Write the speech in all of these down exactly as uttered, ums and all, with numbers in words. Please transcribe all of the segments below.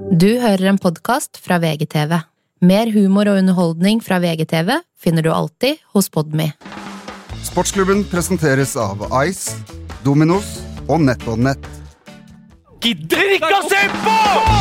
Du hører en podcast fra V G T V. Mer humor og underholdning fra V G T V finner du alltid hos Podme. Sportsklubben presenteres av Ice, Dominos og NetOnNet. Gidder ikke å se på!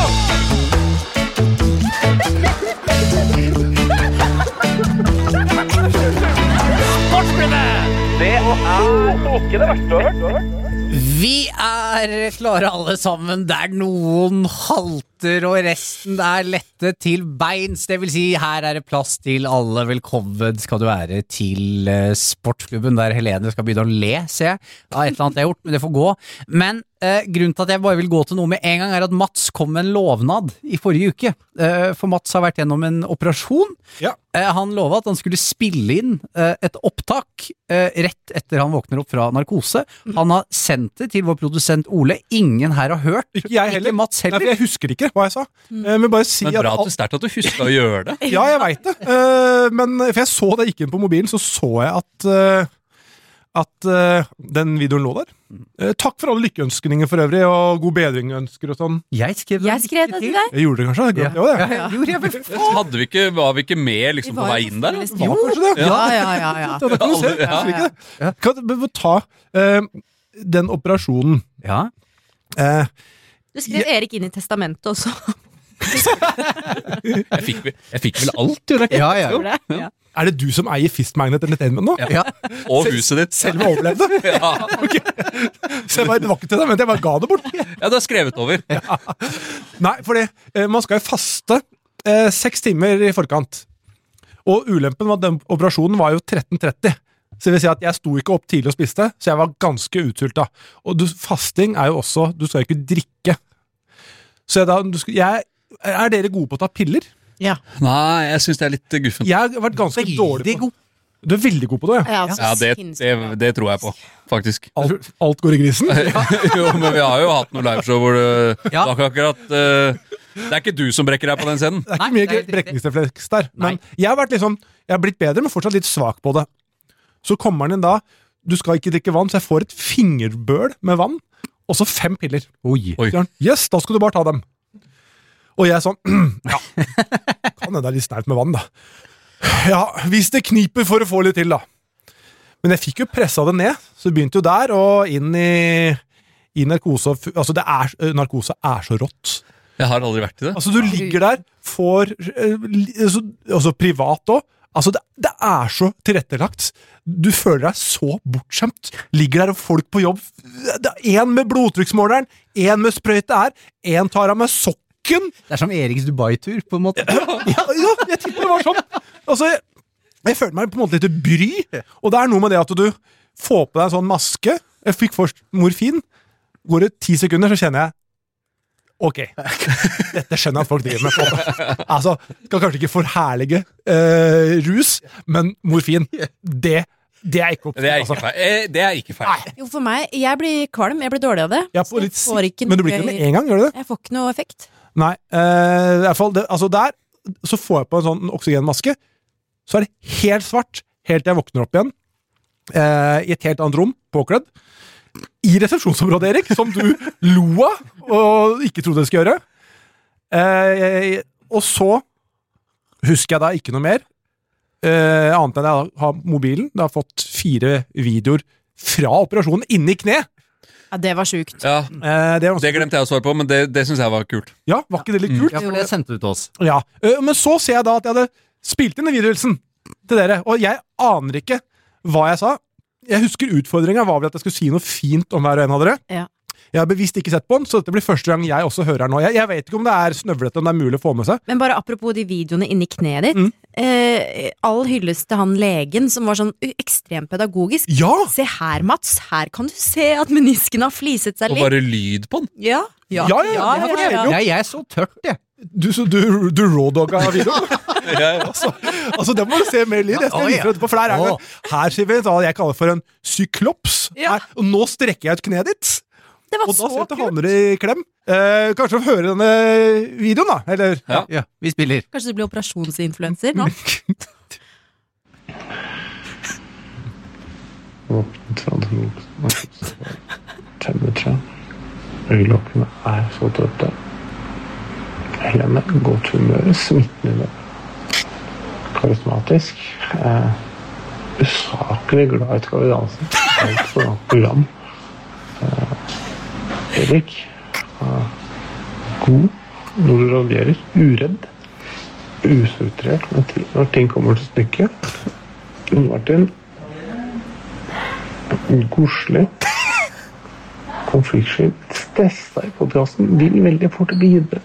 Sportsklubben! Det er ikke det verste du har hørt. Vi er klare alle sammen, der noen halter og resten er lette til beins. Det vil si, her er det plass til alle. Velkommen skal du være til Sportsklubben, der Helene skal begynne å le, se. Ja, et eller annet jeg har gjort, men det får gå. Men eh, grunnen til at jeg bare vil gå til noe med en gang er at Mats kom med en lovnad i forrige uke. Eh, for Mats har vært gjennom en operasjon. Ja. Eh, han lovet at han skulle spille inn eh, et opptak eh, rett etter han våkner opp fra narkose. Han har sendt det til vår produsent Ole. Ingen her har hørt. Ikke jeg heller. Ikke Mats heller. Nei, for jeg husker ikke hva jeg sa. Mm. Men bare si men bra at... at du sterkt at du husker å gjøre det. Ja, jeg vet det. Uh, men for jeg så det gikk inn på mobilen, så så jeg at, uh, at uh, den videoen lå der. Uh, takk for alle lykkeønskninger for øvrig, og god bedring ønsker og sånn. Jeg skrev det, Jeg skrev det til deg. Jeg gjorde det kanskje? Jeg glemte ja. det. Ja, ja. Gjorde jeg vel? Hadde vi ikke, var vi ikke med liksom, på vei inn der? Det var kanskje det. Ja, ja, ja, ja. Ja, det kan du se. Jeg husker ikke det. Ja. Kan du ta uh, den operasjonen? Ja. Uh, Du skrev Erik inn i testamentet også. jeg, fikk, jeg fikk vel alt, gjorde jeg ikke? Ja, ja. Gjorde det? Ja. Er det du som eier Fist Magnet Entertainment nå? Ja. Og huset ditt. Selv om jeg overlevde? Ja. Okay. Så jeg bare, det var ikke til deg, men jeg bare ga det bort. Ja, du har skrevet over. Ja. Nei, for det, eh, man skal jo faste eh, seks timer i forkant. Og ulempen var at den operasjonen var jo tretten tretti. Så det vil si at jeg sto ikke opp tidlig og spiste, så jeg var ganske utsulta. Og du, fasting er jo også, du skal jo ikke drikke. Så jeg, da, du skal, jeg, er dere gode på å ta piller? Ja. Nei, jeg synes det er litt guffent. Jeg har vært ganske Veldig dårlig på god. Du er veldig god på det, ja. Ja, altså, Ja, det, sinnssykt det, bra. det tror jeg på, faktisk. Alt, alt går i grisen. Jo, men vi har jo hatt noen liveshow hvor det, Ja. det er ikke akkurat uh, det er ikke du som brekker deg på den scenen. Det er Nei, ikke mye det er helt brekningsrefleks der. Men Nei. jeg har vært liksom, jeg har blitt bedre, men fortsatt litt svak på det. Så kommer han inn da, du skal ikke drikke vann, så jeg får et fingerbøl med vann, og så fem piller. Oi. Oi. Så han, yes, da skal du bare ta dem. Og jeg sånn, ja, kan det er litt snert med vann da. Ja, hvis det kniper for å få litt til da. Men jeg fikk jo presset det ned, så begynte jo der, og inn i, i narkose. Altså, det er, narkose er så rått. Jeg har aldri vært i det. Altså, du ligger der, får, altså, altså privat også, altså, det, det er så tilrettelagt. Du føler deg så bortskjemt. Ligger der og folk på jobb. Det er en med blodtrykksmåleren, en med sprøyte her, en tar av med sokken. Det er som Eriks Dubai-tur, på en måte. Ja, ja, jeg tipper det var sånn. Altså, jeg, jeg følte meg på en måte litt bry, og det er noe med det at du får på deg en sånn maske. Jeg fikk først morfin. Går det ti sekunder, så kjenner jeg ok, dette skjønner jeg at folk driver med på. Altså, skal kanskje ikke forherlige uh, rus, men morfin, det, det er ikke opp. Det er ikke altså. feil. Eh, Det er ikke feil. Jo, for meg, jeg blir kvalm, jeg blir dårlig av det. Jeg får Så litt, får ikke men du blir ikke noe- det med en gang, gjør du det? Jeg får ikke noe effekt. Nei, uh, i hvert fall, det, altså der, så får jeg på en sånn oksygenmaske, så er det helt svart, helt til jeg våkner opp igjen, uh, i et helt annet rom, påkledd, i resepsjonsområdet, Erik, som du lo av, og ikke trodde jeg skulle gjøre. Uh, og så husker jeg da ikke noe mer, uh, annet enn jeg har mobilen, jeg har fått fire videoer fra operasjonen inne i kne. Ja, det var sjukt. Ja, Uh, det, er ganske- det glemte jeg å svare på, men det, det synes jeg var kult. Ja, var ikke det litt kult? Ja, for det sendte du til oss. Ja, øh, men så ser jeg da at jeg hadde spilt inn en videohilsen til dere, og jeg aner ikke hva jeg sa. Jeg husker utfordringen var vel at jeg skulle si noe fint om hver og en av dere. Ja. Jeg har bevisst ikke sett på den, så dette blir første gang jeg også hører den nå. Jeg, jeg vet ikke om det er snøvlete, om det er mulig å få med seg. Men bare apropos de videoene inni kneet ditt. Mm. Eh, all hyllest til han legen som var sånn ekstremt pedagogisk. Ja! Se her, Mats. Her kan du se at menisken har fliset seg Og litt. bare lyd på den. Ja, ja, Ja, ja, ja, det forteller jo. Ja, jeg så tørt, jeg. Du, så du, du rawdogga videoen. Ja, ja. altså, altså, det må du se mer lyd. Jeg skal Oi, vise ja. deg etterpå, for der er det. Her ser vi hva jeg kaller for en syklops. Ja. Her, og nå strekker jeg ut kneet ditt. Det var Og da så setter kult. havner i klem. Eh, kanskje vi høre denne videoen, da? Eller? Ja. Ja, vi spiller. Kanskje du blir operasjonsinfluencer nå? Våknet fra den temperatur. Øyelokkene er så trøtte. Klemme, godt humør, smittende, karismatisk, eh, usaklig glad i Skal vi danse, alt for noe program. Eh, Erik, eh, god, når du reagerer, uredd, ustrukturert når ti- når ting kommer til stykket. Jon Martin, godslig, konfliktsky, stressa i podcasten, vil veldig fort videre.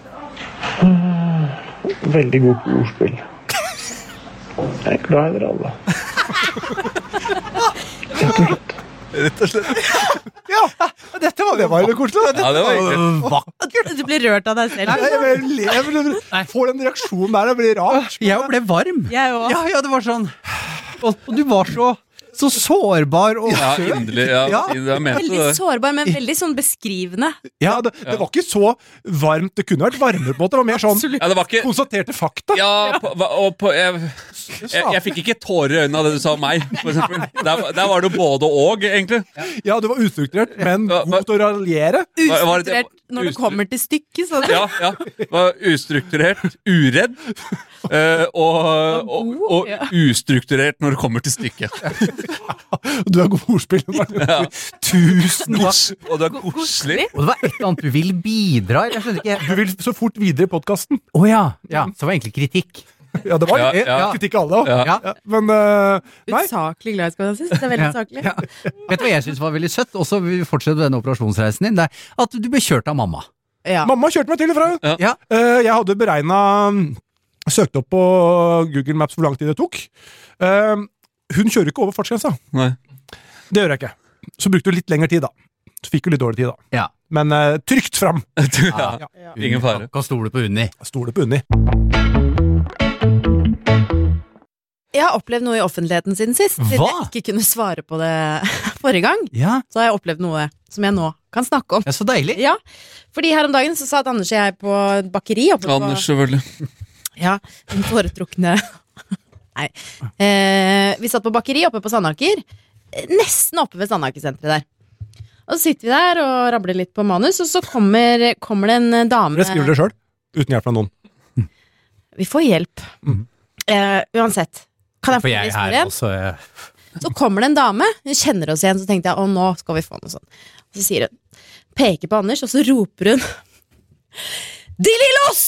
Eh, Veldig god på ordspill. Jeg er glad i dere alle. Rett og slett. Ja, dette var, det var jo koselig. Ja, det var egentlig. Du blir rørt av deg selv. Nei, jeg bare lever, får den reaksjonen der, det blir rart. Jeg ble varm. Jeg òg. Ja, ja, det var sånn. Og, og du var så, så sårbar og Ja, søt. inderlig. Ja, Ja. jeg mente Veldig det. sårbar, men veldig sånn beskrivende. Ja, det, det var ikke så varmt, det kunne vært varmere på en måte, det var mer sånn Ja, det var ikke konstaterte fakta. Ja, på, hva- og på jeg, jeg, jeg fikk ikke tårer i øynene av det du sa om meg, for eksempel. Der, der var det både og, egentlig. Ja, du var ustrukturert, men Hva- hva- god til å raljere. Var- var det- Ustrukturert når det ustru- kommer til stykket. Så Ja, ja. Var ustrukturert, uredd, eh, og, og, og Ja. ustrukturert når det kommer til stykket. Du er god på ordspill. Ja. Tusen takk. Og du er godslig. Og det var et eller annet du vil bidra. Jeg skjønner ikke. Du vil så fort videre i podcasten. Å ja. ja. Så var egentlig kritikk. Ja, det var Ja, ja, ja. kritikk av alle. Ja. Ja. Ja, men uh, nei. Usaklig glad i Skal vi danse. Det er veldig saklig. Ja. Vet du hva jeg synes var veldig søtt? Også vi fortsetter denne operasjonsreisen din. Det er at du ble kjørt av mamma. Ja. Mamma kjørte meg til og fra. Ja. Ja. Eh, jeg hadde beregnet, søkt opp på Google Maps hvor lang tid det tok. Eh, hun kjører ikke over fartsgrensa. Nei. Det gjør jeg ikke. Så brukte hun litt lengre tid da. Så fikk hun litt dårlig tid da. Ja. Men eh, trygt fram. Ja. Ingen fare. Kan stole på Unni. Stoler på Unni. Jeg har opplevd noe i offentligheten siden sist. Siden Hva? jeg ikke kunne svare på det forrige gang, Ja. så har jeg opplevd noe som jeg nå kan snakke om. ja, så deilig. Ja, fordi her om dagen så satt Anders og jeg på et bakeri oppe på, Anders, selvfølgelig. ja, den foretrukne Nei. Eh, vi satt på bakeri oppe på Sandaker, eh, nesten oppe ved Sandaker-senteret der. Og så sitter vi der og rabler litt på manus, og så kommer, kommer det en dame. Dere skriver det selv, uten hjelp fra noen. Vi får hjelp. Mhm. Eh, uansett. Kan jeg For få jeg er historien? her også. Jeg... Så kommer det en dame, hun kjenner oss igjen, så tenkte jeg, å nå skal vi få noe sånn. Og så sier hun, peker på Anders, og så roper hun, De Lillos!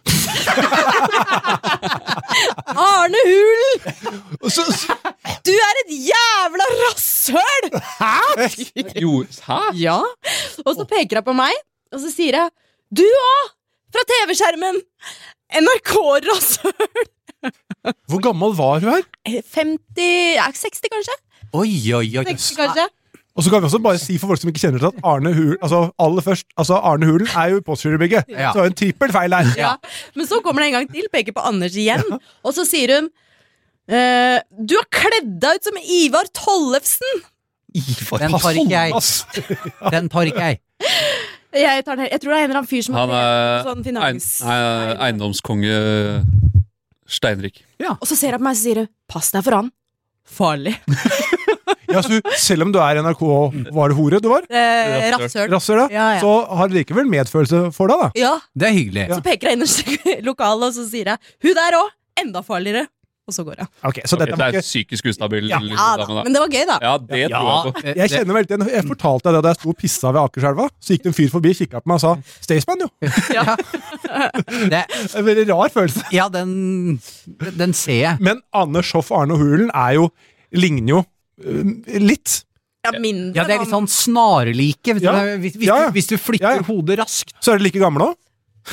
Arne Hulen! Du er et jævla rasshøl! Jo, hæ? Ja, og så peker hun på meg, og så sier jeg, du også, fra T V-skjermen, N R K-rasshøl. Hvor gammel var hun her? femti, ja, seksti kanskje? Oi, oi, oi. seksti kanskje? Og så kan vi også bare si for folk som ikke kjenner til at Arne Hulen, altså aller først, altså Arne Hulen er jo i Postgirobygget, Ja. så det er jo en trippel feil her. Ja. Men så kommer det en gang til, peker på Anders igjen, og så sier hun, eh, du har kledd deg ut som Ivar Tollefsen. Den tar ikke jeg. Ass. Den tar ikke jeg. Jeg, tar den, jeg tror det er en eller annen fyr som Han har er sånn ein, finans. ein, eiendomskonge Steinrik. Og så ser han på meg og sier, pass deg for han. Farlig. Ja, så selv om du er N R K, var det hore du var? Eh, Rasshøl. Rasser da, Ja, ja. så har det likevel medfølelse for deg da. Ja, Det er hyggelig. så peker jeg inn i lokalet, og så sier jeg, hun der også, enda farligere. Og så går jeg. Ok, så Ok, dette det var er ikke... psykisk ustabil. Ja. liksom, Ja da, dame, da. men det var gøy da. Ja, det tror jeg på. Jeg kjenner vel til, jeg fortalte deg det da jeg sto og pissa ved Akerselva, så gikk det en fyr forbi, kikket på meg og sa, Staysman jo. Det, Det er en veldig rar følelse. ja, den, den ser jeg. Men Anders Hoff Arne Hulen er jo, ligner jo øh, litt. Ja, mindre. Ja, det er litt sånn snarlike. Hvis, Ja. du, hvis, hvis, Ja, ja. Du, hvis du flytter Ja, ja. hodet raskt. Så er det like gamle også.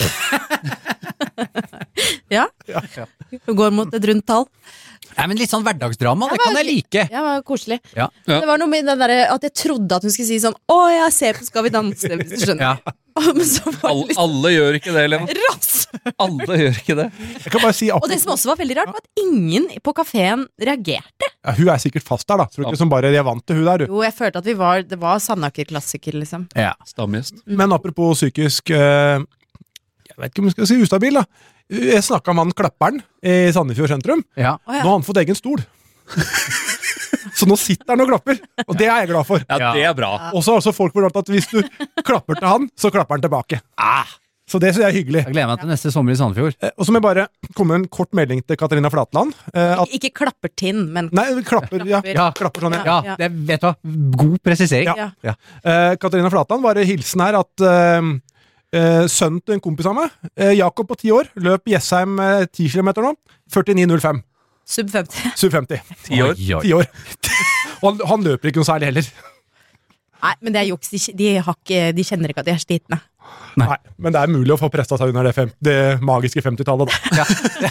Ja. Hun går mot et rundt tall. Nei, men litt sånn hverdagsdrama, det kan jeg like. Ja, det var koselig. Ja. Ja. Det var noe med den der, at jeg trodde at hun skulle si sånn, å, jeg ser på Skal vi danse, hvis du skjønner. Ja. Men så var Alle, det litt alle gjør ikke det, Lena. rass. Alle gjør ikke det. Jeg kan bare si, Og det som også var veldig rart, var at ingen på kaféen reagerte. ja, hun er sikkert fast der da, tror du ikke som bare de er vant til hun der, du. Jo, jeg følte at vi var, det var Sandaker-klassiker, liksom. Ja. Stamgjest. Men apropos psykisk, øh, jeg vet ikke om jeg skal si ustabil da. Jeg snakket med han klapperen i Sandefjord sentrum. Ja. Å, ja. Nå har han fått egen stol. Så nå sitter han og klapper, og det er jeg glad for. Ja, det er bra. Og så har også folk vurdert at hvis du klapper til han, så klapper han tilbake. Ah. Så det synes jeg er hyggelig. Jeg gleder meg til neste sommer i Sandefjord. Eh, Og så må jeg bare komme med en kort melding til Katarina Flatland. Eh, at, Ikke klapper tinn, men nei, klapper, ja, Ja. klapper sånn, ja. Ja, Ja. det, vet du hva? God presisering. Ja. ja. Eh, Katarina Flatland, bare hilsen her at eh, eh, sønnen til en kompis av meg, eh, Jakob på ti år, løp Jessheim eh, ti kilometer nå, førtini null fem, Sub femti. sub femti, Ti år. Oi, oi. ti år. Og han, han løper ikke noe særlig heller. Nei, men det er juks. De, de, har ikke, de kjenner ikke at de er slitne. Nei. Nei, men det er mulig å få presta seg under det, fem, det magiske femtitallet. Da.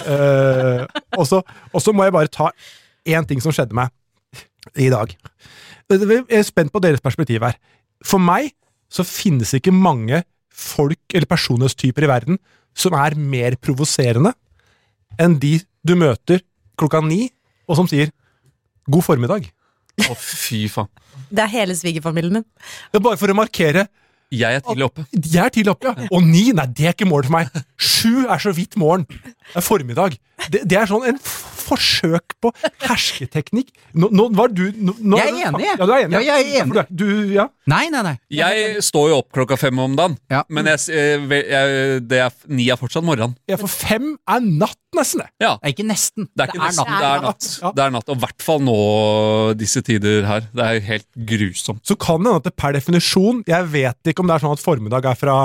eh, og så og så må jeg bare ta én ting som skjedde meg i dag. Jeg er spent på deres perspektiv her. For meg så finnes ikke mange folk eller personlighetstyper i verden som er mer provoserende enn de du møter klokka ni, og som sier 'god formiddag'. Å, fy faen. Det er hele svigerfamilien min. Det er bare for å markere. Jeg er tidlig oppe. Jeg er tidlig oppe, ja. Og ni, nei, det er ikke morgen for meg. Sju er så vidt morgen. Det er formiddag. Det, det er sånn en forsøk på hersketeknikk. Nå, nå var du nå, nå, Jeg er enig. Ja, du er enig. Ja, jeg er enig. Ja, for du, du, ja. Nei, nei, nei. Jeg står jo opp klokka fem om dagen, Ja. men jeg, jeg, jeg, det er, ni er fortsatt morgen. Ja, for fem er natt, nesten. det. Ja, Det er ikke nesten. det er ikke nesten, natt. det er natt. Ja. Det er natt, og i hvert fall nå, disse tider her. Det er helt grusomt. Så kan det hende at det per definisjon, jeg vet ikke om det er sånn at formiddag er fra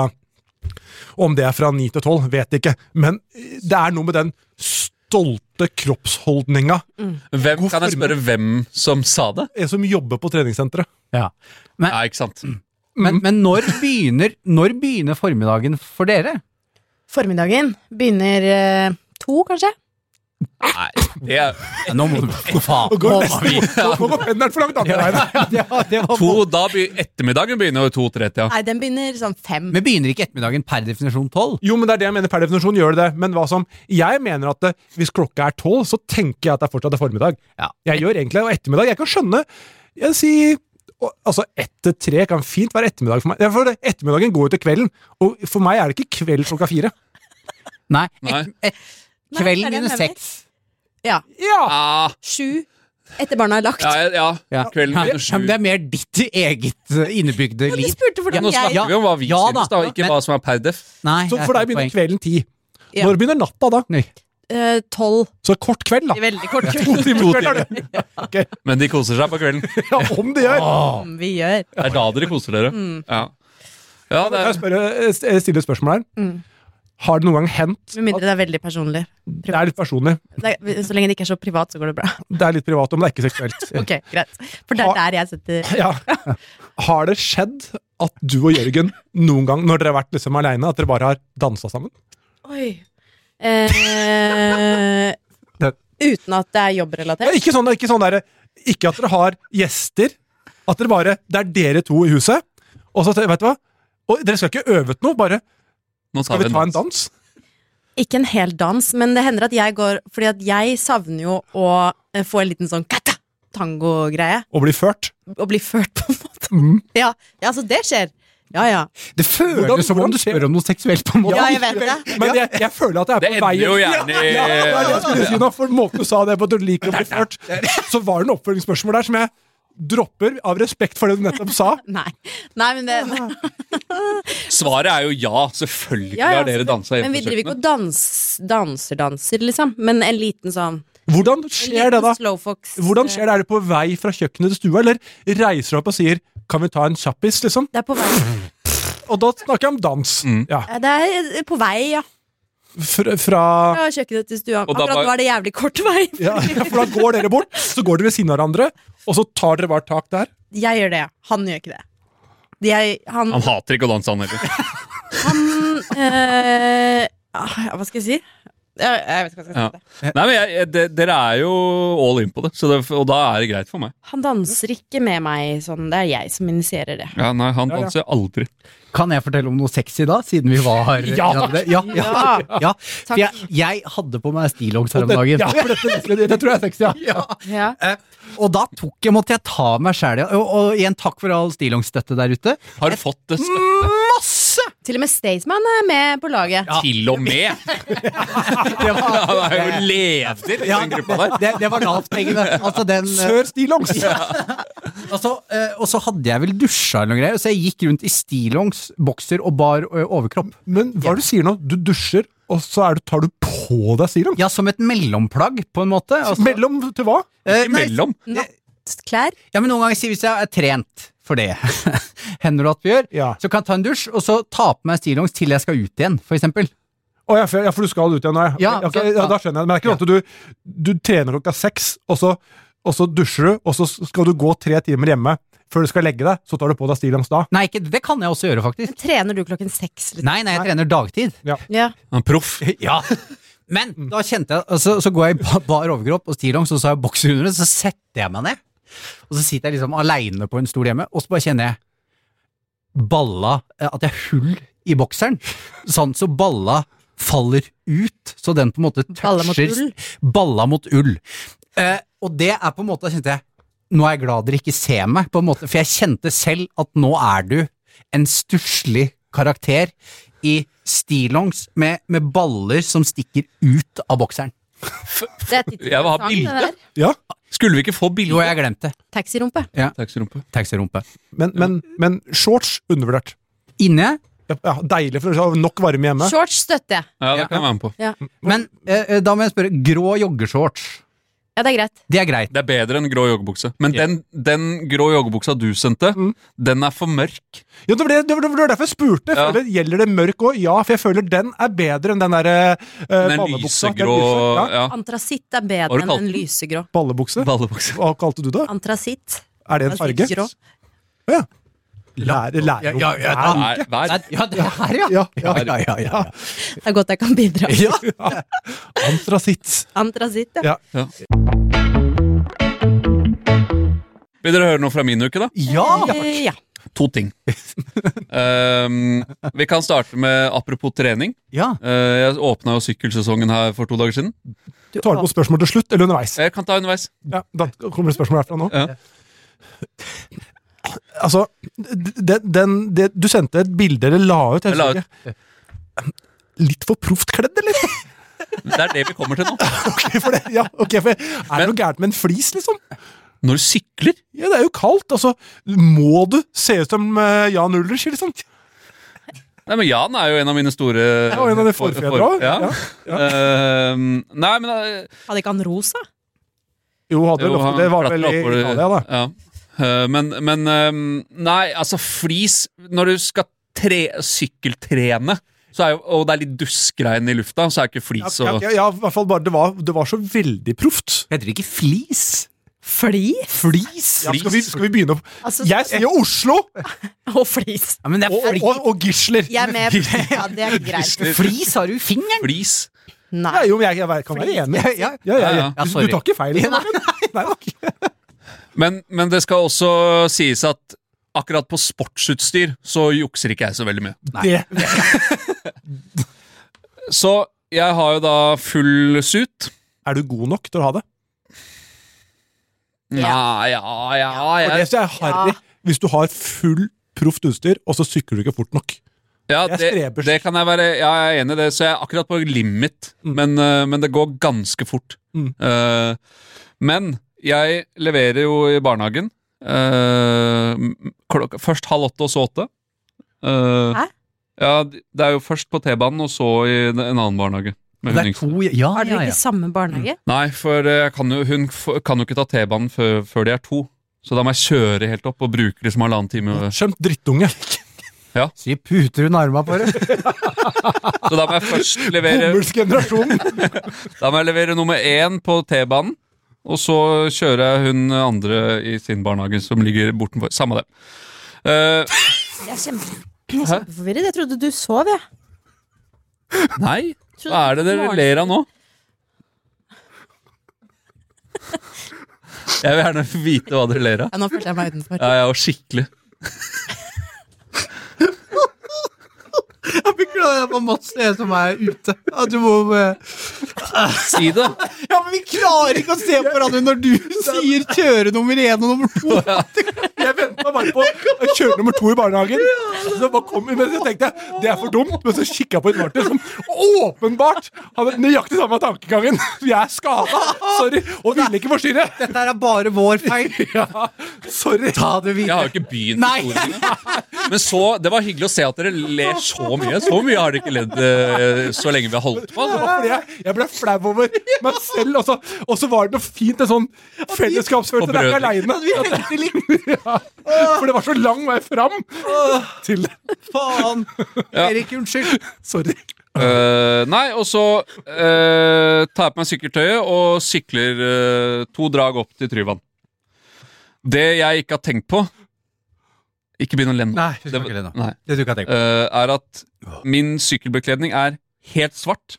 om det er fra ni til tolv, vet ikke. Men det er noe med den stolte kroppsholdninga. Hvem, God kan jeg spørre hvem som sa det? En som jobber på treningssenteret. Ja. Men, Ja, ikke sant? men, men når, begynner, når begynner formiddagen for dere? Formiddagen begynner eh, to, kanskje? Nei, det er Ja, nå må du for faen. Og går nesten Nå går pendelen for langt andre veien. det var, det var to, da be, ettermiddagen begynner jo to tretti, ja. Nei, den begynner sånn fem. Men begynner ikke ettermiddagen per definisjon tolv? Jo, men det er det jeg mener per definisjon gjør det. Men hva som, jeg mener at det, hvis klokka er tolv, så tenker jeg at det er fortsatt er formiddag. Ja. Jeg gjør egentlig og ettermiddag. Jeg kan skjønne, jeg sier, og, altså ett til tre kan fint være ettermiddag for meg. Ja, for det, ettermiddagen går jo til kvelden, og for meg er det ikke kveld klokka fire. Nei. Nei. Et, et, Nei, det er kvelden det jeg under mener. seks. Ja. Ja! Ah, Sju etter barna er lagt. ja, ja, Ja. kvelden Ja, begynner men sju. det er mer ditt eget uh, innebygde Men du liv. spurte Ja, hvordan nå jeg snakker vi om hva vi Ja, synes, da, da. ikke Men- hva som er per def. Nei, Så det er for deg et begynner poeng. kvelden ti. Ja. Når begynner natta da? eh, Tolv. Så kort kveld da. Veldig kort To kveld. timer kveld er det. Ok. Men de koser seg på kvelden. Ja, om det gjør. Som vi gjør. Det er da dere koser dere. Ja, ja det Jeg er, spørre, jeg stiller et spørsmål her. Mm. Har det noen gang hendt Med mindre det er veldig personlig. Det er litt personlig. Det er, så lenge det ikke er så privat, så går det bra. Det er litt privat, men det er ikke seksuelt. Ok, greit. For det er der jeg setter Ja. Har det skjedd at du og Jørgen noen gang, når dere har vært liksom alene, at dere bare har dansa sammen? Oi. Eh, Det- uten at det er Ja, jobbrelatert? ikke sånn, ikke sånn der, ikke at dere har gjester, at dere bare, det er dere to i huset, og så, vet du hva? Og dere skal ikke øve ut noe, bare, nå tar skal vi ta en dans? Ikke en hel dans, men det hender at jeg går Fordi at jeg savner jo å eh, få en liten sånn kata tango-greie. Og bli ført? Og bli ført, på en måte. Mm. Ja, ja, så det skjer. Ja, ja. Det føles Hvordan- som om hvordan du skjer- spør om noe seksuelt på en måte. Ja, jeg vet det. Men jeg, jeg føler at jeg er Det på ender vei jo gjerne i Ja, det er det jeg skulle si nå, for måten du sa det på at du liker å bli ført, så var det en oppfølgingsspørsmål der som jeg dropper av respekt for det du nettopp sa. Nei. Nei, men det Svaret er jo ja, selvfølgelig Ja, ja, har dere dansa Men hjemme vi på driver ikke kjøkkenet. og dans, danser, danser, liksom. Men en liten sånn Hvordan En skjer det da? liten slowfox. Hvordan skjer det? Er det på vei fra kjøkkenet til stua, eller reiser du opp og sier, kan vi ta en kjappis, liksom? Det er på vei. Og da snakker jeg om dans. Mm. Ja. Ja, Det er på vei, ja. Fra, fra Fra kjøkkenet til stua. Og da Akkurat var- nå er det jævlig kort vei. ja, For da går dere bort, så går dere ved siden av hverandre, og så tar dere bare tak der. Jeg gjør det, ja. Han gjør ikke det. Jeg, han Han hater ikke å danse, han heller. Han eh, ah, Hva skal jeg si? Jeg, jeg vet ikke hva jeg skal Ja. si. Nei, men jeg, jeg, de, Dere er jo all in på det, så det, og da er det greit for meg. Han danser ikke med meg sånn. Det er jeg som initierer det. Ja, nei, Han Ja, ja. danser aldri. Kan jeg fortelle om noe sexy da, siden vi var Ja. ja, det- ja, ja, Ja. ja. For jeg, jeg hadde på meg stillongs her om Det, dagen. ja, for dette, det, det tror jeg er sexy, ja. Ja. Ja. Eh, og da tok jeg, måtte jeg ta meg sjæl. Og, og igjen, takk for all stillongstøtte der ute. Har du fått det støtte? Masse! Til og med Staysman er med på laget. Til og med! Det var, Han er jo leder i ja, den gruppa der. det, det var lavthengende. Altså den eh, Sør stillongs! altså, eh, og så hadde jeg vel dusja eller noe greier, så jeg gikk rundt i stillongs, bokser og bar ø, overkropp. Men hva er det du sier nå? Du dusjer, og så er du, tar du på deg stillongs? Ja, som et mellomplagg, på en måte. Altså, Mellom til hva? eh, nei, Imellom. Nattklær? Ja, men noen ganger sier hvis jeg er trent for det, hender det at vi gjør, Ja. så kan jeg ta en dusj, og så ta på meg stillongs til jeg skal ut igjen, for eksempel. Å, ja, for, ja, for du skal ut igjen nå, Ja, Ok, så- ja, da skjønner jeg det. Men det er ikke sånn at du, du trener klokka seks, og så, og så dusjer du, og så skal du gå tre timer hjemme før du skal legge deg, så tar du på deg stillongs da. Nei, ikke, det kan jeg også gjøre, faktisk. Trener du klokken seks? Liksom? Nei, nei, jeg trener dagtid. Ja. Han er proff. Ja. Men da kjente jeg, altså, så går jeg i ba- bar overkropp og stillongs, og så har jeg bokser under det, så setter jeg meg ned. Og så sitter jeg liksom alene på en stol hjemme, og så bare kjenner jeg balla, at jeg har hull i bokseren. Sånn så balla faller ut, så den på en måte Balla mot toucher ull. Balla mot ull. Eh, og det er på en måte, da kjente jeg, nå er jeg glad dere ikke ser meg, på en måte, for jeg kjente selv at nå er du en stusslig karakter i stillongs med, med baller som stikker ut av bokseren. Det er titt- Jeg vil ha sant, bilde. det der. Ja, Skulle vi ikke få Jo, bilde? jeg glemte. Taxirumpe. Taxirumpe. Taxirumpe. men, men, men shorts undervurdert. Inne, Ja, ja, deilig, for du har nok varme hjemme. Shorts støtter jeg. Ja, det kan jeg være med på. Ja. men eh, da må jeg spørre, grå joggershorts, ja, det er greit. det er greit. Det er bedre enn grå joggebukse. Men Ja. den, den grå joggebuksa du sendte, den er for mørk. Ja, det var det, det var det var derfor jeg spurte. Ja. Føler, gjelder det mørk òg? Ja, for jeg føler den er bedre enn den der uh, Den ballebuksa. Den lysegrå lyse- Ja, ja. Antrasitt er Hva har bedre du enn kalt en den? lysegrå. ballebukse. Ballebukse. Hva kalte du det? Antrasitt. Er det en farge? Grå. Ja. Lære, lære Ja, ja, ja, Hver Nei, uke. hver. Nei, ja, det her, ja. Ja, ja, Ja, ja, ja, ja. Det er godt jeg kan bidra. ja. Antrasitt. Antrasitt, ja. Ja. Vil dere høre noe fra min uke, da? Ja. Eh, ja. To ting. um, vi kan starte med apropos trening. Ja. Uh, jeg åpna jo sykkelsesongen her for to dager siden. Du, Tar du på spørsmål til slutt, eller underveis? Jeg kan ta underveis. Ja, da kommer det spørsmål herfra nå. Ja. Altså, den, den, det, du sendte et bilde eller la ut, jeg Jeg la husker ikke. Litt for proft kledd, eller? Det er det vi kommer til nå. Ok, for det, ja, ok, for er det noe gærent med en flis, liksom? Når du sykler Ja, det er jo kaldt, altså. Må du se ut som uh, Jan Ulrich, liksom? Nei, men Jan er jo en av mine store Ja, og en av de forfedre for- også. Ja. Ja. Um, nei, men uh, Hadde ikke han rosa? Jo, hadde jo, vel ofte, han det var klatrer vel i oppover- Italia, da. Ja. Uh, men men um, nei, altså flis når du skal tre, sykkeltrene, så er jo, og det er litt duskregn i lufta, så er ikke Ja, flis ja, og ja, ja, i hvert fall bare, det var, det var så veldig proft. Heter det ikke flis? Flis? Flis? Ja, skal, vi, skal vi begynne opp? Altså, Jeg sier Oslo! Og flis. Ja, men det er Og, flis. og, og Gisler. Jeg er med. Ja, det er greit. Flis har du i fingeren. Flis. Nei. Ja, jo, men jeg, jeg kan være enig. Ja, ja. Ja, ja, ja. Ja, ja, Du, sorry. du tar ikke feil. Ja, Nei, nei, nei. Men, men det skal også sies at akkurat på sportsutstyr så jukser ikke jeg så veldig mye. Det, Så jeg har jo da full suit. er du god nok til å ha det? Ja, ja, ja, For det jeg, synes jeg er harry. Hvis du har full proft utstyr, og så sykler du ikke fort nok. ja jeg det, streber. det kan jeg være. Ja, jeg er enig i det, så jeg er akkurat på limit, men, uh, men det går ganske fort. Mm. Uh, men jeg leverer jo i barnehagen. Uh, klokka, først halv åtte og så åtte. Uh, Hæ? Ja, det er jo først på T-banen og så i en annen barnehage. Med Det hun er yngste. to, ja, Har dere ja, ikke ja. samme barnehage? Nei, for jeg kan jo, hun f- kan jo ikke ta T-banen før, før de er to. Så da må jeg kjøre helt opp og bruke liksom halvannen time. Skjønt drittunge. Så puter hun arma på det. Så da må jeg først levere Bomullsgenerasjonen. Da må jeg levere nummer én på T-banen. Og så kjører jeg hun andre i sin barnehage som ligger bortenfor. Samme det. Eh, Jeg er kjempe, jeg er kjempeforvirret. Jeg trodde du sov, jeg. nei, hva er det dere ler av nå? Jeg vil gjerne vite hva dere ler av. Ja, nå følte jeg meg utenfor. Ja, jeg var skikkelig. Jeg beklager på Mats, det som er ute. At du må Si det. Ja, men vi klarer ikke å se på hverandre når du sier kjøre nummer én og nummer to. Jeg venta bare på kjøre nummer to i barnehagen. Så bare kom, men så tenkte jeg, det er for dumt, men så kikket jeg på et Martin som åpenbart hadde nøyaktig samme tankegangen. Vi er skadet, sorry, og ville ikke forstyrre. Dette er bare vår feil. Ja, sorry. Ta det Jeg videre. har jo ikke begynt historiene. Men så, det var hyggelig å se at dere ler så mye. Så mye har dere ikke ledd eh, så lenge vi har holdt på. Det var fordi jeg, jeg ble flau over meg selv, og så, og så var det noe fint, en sånn fellesskapsfølelse. Det er ikke alene. Ja, for det var så lang vei fram til det. Faen. Erik, unnskyld. Sorry. Eh, nei, og så eh, tar jeg på meg sykkeltøyet og sykler eh, to drag opp til Tryvann. Det jeg ikke har tenkt på, ikke begynn å le nå. Nei, vi skal Det- ikke le nå. nei, Det du ikke har tenkt på. eh, er at min sykkelbekledning er helt svart.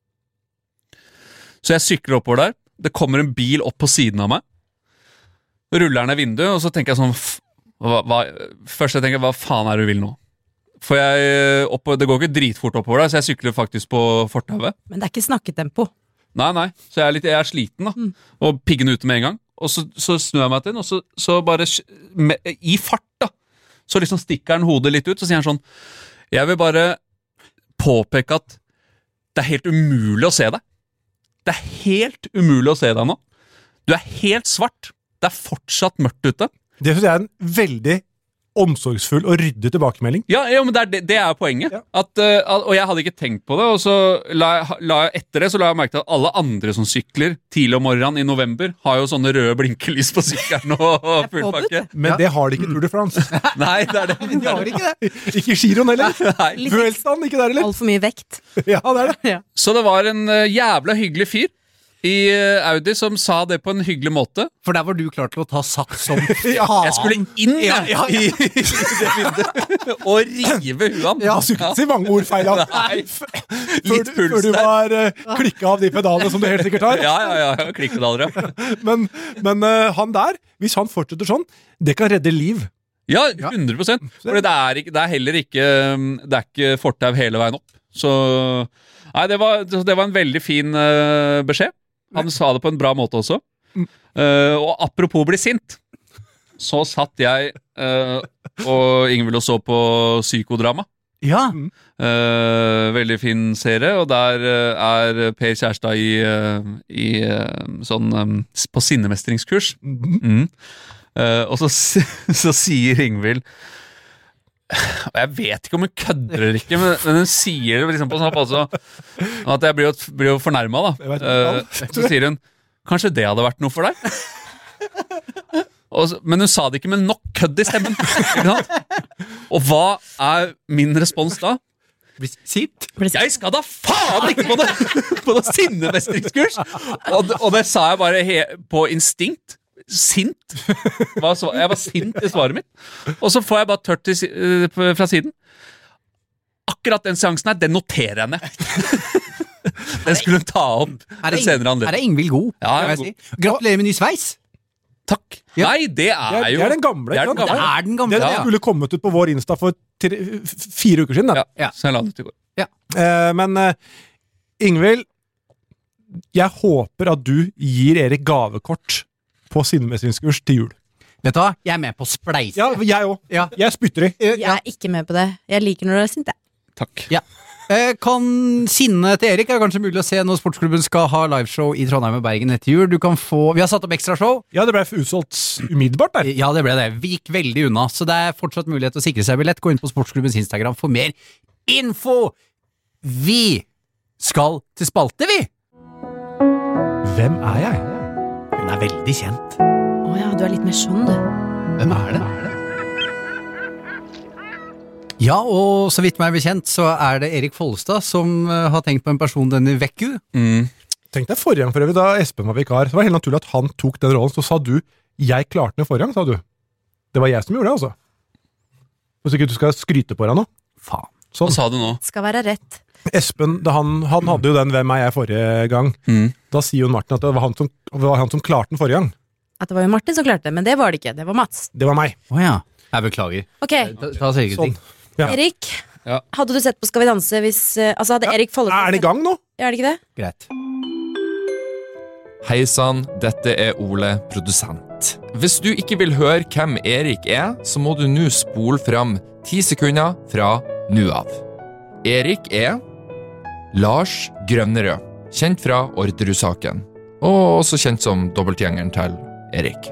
Så jeg sykler oppover der. Det kommer en bil opp på siden av meg. Ruller ned vinduet, og så tenker jeg sånn f- hva, hva, Først jeg tenker, hva faen er det du vil nå? For jeg, oppover, det går ikke dritfort oppover der, så jeg sykler faktisk på fortauet. Men det er ikke snakketempo. Nei, nei, så jeg er, litt, jeg er sliten da. Og piggen ute med en gang. Og så, så snur jeg meg til den, og så, så bare med, i fart da, så liksom stikker han hodet litt ut, så sier han sånn, jeg vil bare påpeke at det er helt umulig å se deg. Det er helt umulig å se deg nå. Du er helt svart. Det er fortsatt mørkt ute. Det synes jeg er en veldig omsorgsfull og ryddig tilbakemelding. Ja, ja men det er, det, det er poenget. Ja. At, uh, at, og jeg hadde ikke tenkt på det, og så la jeg, la jeg etter det så la jeg merke til at alle andre som sykler tidlig om morgenen i november, har jo sånne røde blinkelys på sykkelen og full pakke. Men det har de ikke i Tour de France. Nei, det er det. De har ikke det. Ikke i Giroen heller. Nei. Vueltaen, ikke der heller. Altfor mye vekt. Ja, det er det. Så det var en uh, jævla hyggelig fyr i uh, Audi som sa det på en hyggelig måte. For der var du klar til å ta sats som faen. Jeg skulle inn Ja, ja, ja. i, i det vinduet og rive huan. Ja, du skulle ikke si mange ord feil av. Nei, Før litt du, før puls du der. var uh, klikket av de pedalene som du helt sikkert har. Ja, ja, ja, klikkedaler, ja. Men, men uh, han der, hvis han fortsetter sånn, det kan redde liv. Ja, hundre prosent. For det er, ikke, det er heller ikke Det er ikke fortau hele veien opp. Så Nei, det var, det var en veldig fin uh, beskjed. Han sa det på en bra måte også. Uh, og apropos bli sint, så satt jeg uh, og Ingvild og så på Psykodrama. Ja. Uh, veldig fin serie, og der uh, er Per Kjærstad i, uh, i uh, sånn um, på sinnemestringskurs. Mm. Uh, og så, så sier Ingvild, og jeg vet ikke om hun kødder eller ikke, men, men hun sier det liksom på sånn altså, at jeg blir jo, blir jo fornærmet da. Jeg vet ikke. Uh, så sier hun, kanskje det hadde vært noe for deg? Og, så- men hun sa det ikke med nok kødd i stemmen. Ikke sant? Og hva er min respons da? Bli sint. Jeg skal da faen ikke på det På det sinnemestringskurs. Og, det- og det sa jeg bare he, på instinkt. Sint var svar, Jeg var sint i svaret mitt. Og så får jeg bare tørt til, si- eh, på- fra siden. Akkurat den seansen her, den noterer jeg ned. Den skulle hun ta opp Er det, en senere er anledning. det Ingvild god? Ja, kan jeg jeg er si. Gratulerer med ny sveis. Takk. Ja. Nei, det er Det er, jo det er den gamle. Det er ikke den sant? gamle. Det er den gamle, Den ja. skulle kommet ut på vår Insta for tre, f- fire uker siden. Da. Ja, Ja. så jeg la det ut i går. Eh, men eh, Ingvild, jeg håper at du gir Erik gavekort på sinnemestringskurs til jul. Vet du hva? Jeg er med på spleis. Ja, jeg òg. Ja. Jeg spytter i. Jeg er ikke med på det. Jeg liker når du er sint, jeg. Takk. Ja. Eh, kan sinnet til Erik er kanskje mulig å se når sportsklubben skal ha liveshow i Trondheim og Bergen etter jul. Du kan få, vi har satt opp ekstrashow. Ja, det ble utsolgt umiddelbart der. Ja, det ble det. Vi gikk veldig unna, så det er fortsatt mulighet til å sikre seg billett. Gå inn på sportsklubbens Instagram for mer info. Vi skal til spalte, vi! Hvem er jeg? Hun er veldig kjent. Å ja, du er litt mer sånn, du. Hvem er det? Ja, og så vidt meg bekjent så er det Erik Follestad som eh, har tenkt på en person denne vekku. Mm. Tenk deg forrige gang for øvrig, da Espen var vikar, så var det helt naturlig at han tok den rollen. Så sa du 'jeg klarte den forrige gang', sa du. Det var jeg som gjorde det, altså. Hvis ikke du skal skryte på deg nå. Faen. Hva Sånn. sa du nå? Skal være rett. Espen, da han, han hadde jo den 'Hvem er jeg?' forrige gang. Mm. Da sier Jon Martin at det var han som, det var han som klarte den forrige gang. At det var jo Martin som klarte det, men det var det ikke. Det var Mats. Det var meg. Å ja. Jeg beklager. Ok, Ta, ta selvkritikk. Sånn. Ja. Erik. Ja. Hadde du sett på Skal vi danse hvis eh, Altså, hadde Erik Follestad Er den i gang nå? Ja, er det ikke det? Greit. Hei sann, dette er Ole, produsent. Hvis du ikke vil høre hvem Erik er, så må du nå spole fram ti sekunder fra nå av. Erik er Lars Grønnerød, kjent fra Orderud-saken, og også kjent som dobbeltgjengeren til Erik.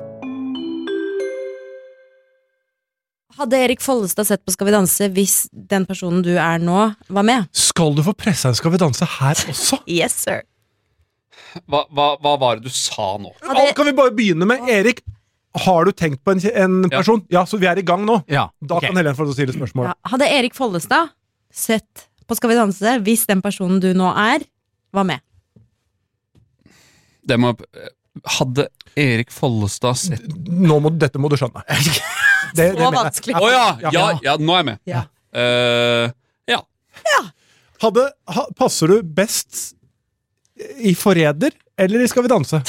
Hadde Erik Follestad sett på Skal vi danse hvis den personen du er nå, var med? Skal du få pressa en Skal vi danse her også? Yes, sir. Hva, hva, hva var det du sa nå? Alt kan vi bare begynne med. Erik, har du tenkt på en, en person? Ja. ja, så vi er i gang nå. Ja, Da ok. kan Helen få stille spørsmål. Ja. Hadde Erik Follestad sett på Skal vi danse hvis den personen du nå er, var med? Det må, hadde Erik Follestad sett Nå må, dette må du skjønne. Det, det Så mener jeg. vanskelig. Å ja, ja, ja, nå er jeg med. Ja. Eh, ja. Hadde, ha, passer du best i Forræder eller i Skal vi danse?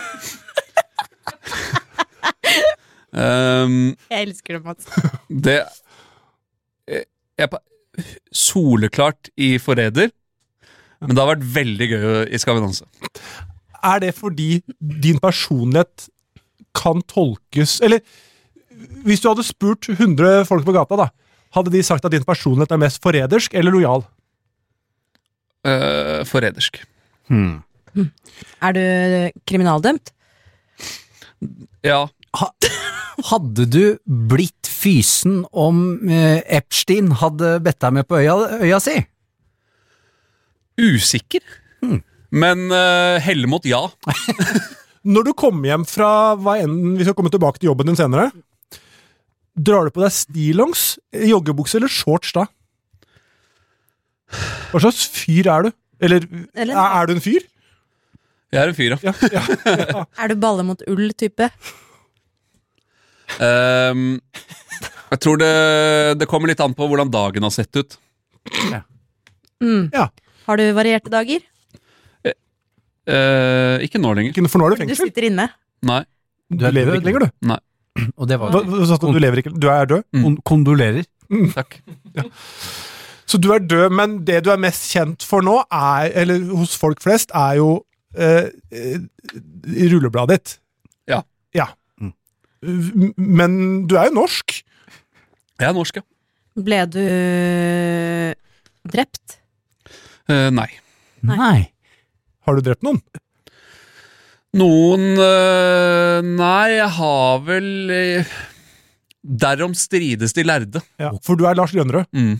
Ehm, Jeg elsker det, Mats. det eh, jeg, pa- Soleklart i Forræder, men det har vært veldig gøy i Skal vi danse. Er det fordi din personlighet kan tolkes Eller hvis du hadde spurt hundre folk på gata, da, hadde de sagt at din personlighet er mest forrædersk eller lojal? Uh, forrædersk. Hmm. Er du kriminaldømt? Ja. Ha, hadde du blitt fysen om eh, Epstein hadde bedt deg med på øya, øya si? Usikker. Men uh, heller mot ja. Når du kommer hjem fra hva enn, vi skal komme tilbake til jobben din senere, drar du på deg stillongs, joggebukse eller shorts da? Hva slags fyr er du? Eller, Eller- er, er du en fyr? Jeg er en fyr, ja. Ja, ja, ja. Er du balle mot ull-type? Ehm, jeg tror det, det kommer litt an på hvordan dagen har sett ut. Mm. Ja. Har du varierte dager? Eh, ikke nå lenger. Ikke- For nå er du i Du fengsel. sitter inne. Nei. Du lever ikke lenger, du. Nei. Og det var Hva, hva sa du? Du lever ikke, du er død? Kon kondolerer. Takk. Så du er død, men det du er mest kjent for nå, er, eller hos folk flest, er jo eh, eh, rullebladet ditt. Ja. Ja. M- Men du er jo norsk. Jeg er norsk, ja. Ble du drept? Eh, nei. Nei. Har du drept noen? Noen eh, Nei, jeg har vel eh, Derom strides de lærde. Ja. For du er Lars Grønnerød. Mm.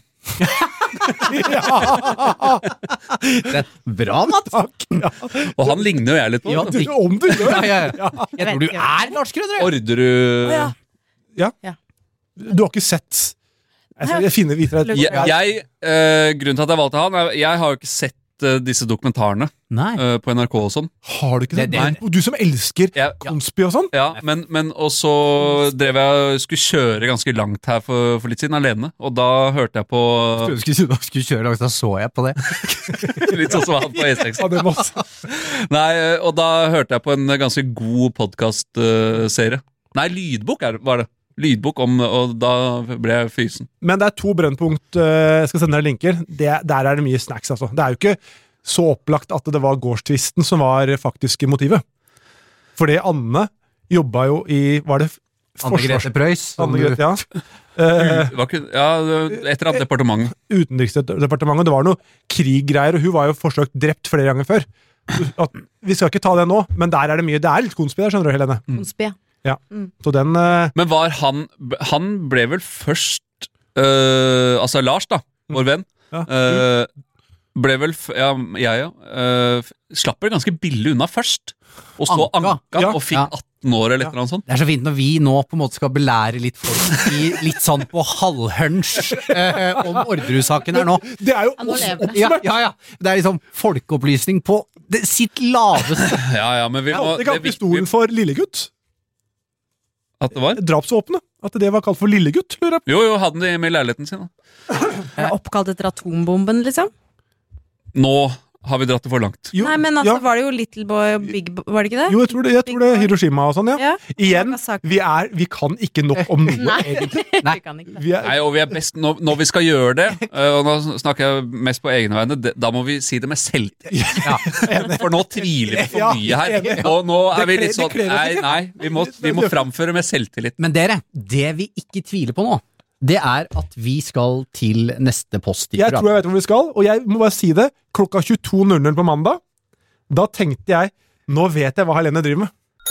Bra, Mats! Takk. Ja. Og han ligner jo jeg litt på. Ja, da. Du, om du gjør Ja, ja, ja. Ja. Jeg tror du er norsk, Rødre! Orderud ja. Du har ikke sett Jeg, skal- jeg finner vitere et- jeg, jeg, eh, Grunnen til at jeg valgte han er, Jeg har jo ikke sett eh, disse dokumentarene Nei. eh, på N R K og sånn. Har du ikke det? Det- det- Nei. Du som elsker Ja. Konspi og sånn? Ja, men, men og så drev jeg skulle kjøre ganske langt her for, for litt siden alene, og da hørte jeg på Du skulle, skulle kjøre langt, da så jeg på det. litt sånn som han på E seks. Ja, det må- Nei, og da hørte jeg på en ganske god podkastserie. Nei, lydbok er, var det. Lydbok om, og da ble jeg fysen. Men det er to brennpunkt eh, Jeg skal sende deg linker. Det, der er det mye snacks, altså. Det er jo ikke så opplagt at det var gårdstvisten som var faktiske motivet. Fordi Anne jobba jo i Var det Anne Grete Preus. som Anne du- Grete, ja. Eh, Det var ikke, ja, et eller annet departement. Utenriksdepartementet. Det var noe kriggreier, og hun var jo forsøkt drept flere ganger før. At, vi skal ikke ta det nå, men der er det mye. Det er litt konspi der, skjønner du, Helene. Konspi. Så den eh, Men var han Han ble vel først øh, Altså Lars, da, vår venn, ja. øh, ble vel f Ja, jeg, ja. øh, f- slapp vel ganske billig unna først. Og så Anka. anka, Ja. og fikk Ja. atten år eller et eller annet sånt. Det er så fint når vi nå på en måte skal belære litt folk i litt sånn på halvhøns eh, om Orderud-saken her nå. Det er jo Ja, nå også lever det. Ja, ja, ja. Det er liksom folkeopplysning på det, sitt laveste. Ja, ja, men vi Jeg må har alltid kalt det er viktig pistolen for lillegutt. at det var. Drapsvåpenet. At det var kalt for lillegutt, lurer jeg på. Jo, jo, hadde han det med i leiligheten sin. Da. Er det oppkalt etter atombomben, liksom? Nå har vi dratt det for langt. Jo, Nei, men altså, ja. var det jo Little Boy og Big Boy, var det ikke det? Jo, jeg tror det, jeg tror det er Hiroshima og sånn, ja. Ja. Igjen, Nagasaki. vi, er, vi kan ikke nok om noe, Nei. egentlig. Vi kan ikke det. Vi er, Nei, og vi er best når, når vi skal gjøre det, øh, og nå snakker jeg mest på egne vegne, det- da må vi si det med selvtillit. For nå tviler vi for Ja, mye her. enig. Og nå Det er vi kler- litt sånn det kler oss Nei, ikke. nei, vi må, vi må framføre med selvtillit. Men dere, det vi ikke tviler på nå, det er at vi skal til neste post i jeg tror programmet. jeg vet hvor vi skal, og jeg må bare si det. Klokka tjueto null null på mandag, da tenkte jeg, nå vet jeg hva Helene driver med.